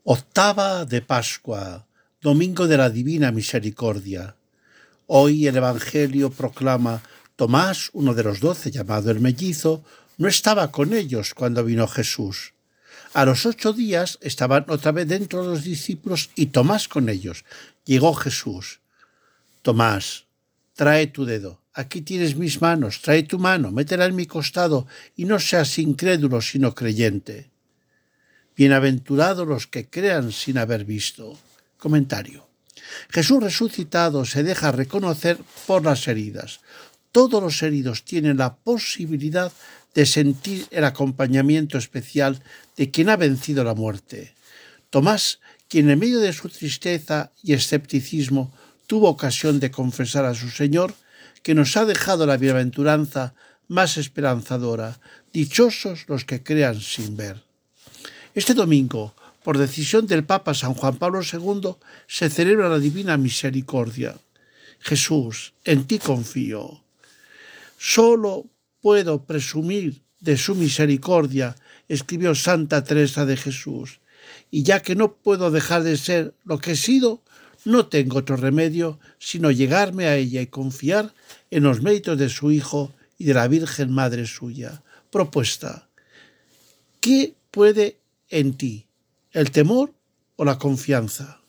Octava de Pascua, Domingo de la Divina Misericordia. Hoy el Evangelio proclama: Tomás, uno de los 12, llamado el mellizo, no estaba con ellos cuando vino Jesús. A los 8 días estaban otra vez dentro de los discípulos y Tomás con ellos. Llegó Jesús. Tomás, trae tu dedo. Aquí tienes mis manos. Trae tu mano, métela en mi costado y no seas incrédulo sino creyente. Bienaventurados los que crean sin haber visto. Comentario. Jesús resucitado se deja reconocer por las heridas. Todos los heridos tienen la posibilidad de sentir el acompañamiento especial de quien ha vencido la muerte. Tomás, quien en medio de su tristeza y escepticismo tuvo ocasión de confesar a su Señor, que nos ha dejado la bienaventuranza más esperanzadora: dichosos los que crean sin ver. Este domingo, por decisión del Papa San Juan Pablo II, se celebra la Divina Misericordia. Jesús, en ti confío. Solo puedo presumir de su misericordia, escribió Santa Teresa de Jesús, y ya que no puedo dejar de ser lo que he sido, no tengo otro remedio sino llegarme a ella y confiar en los méritos de su Hijo y de la Virgen Madre suya. Propuesta: ¿qué puede en ti, el temor o la confianza?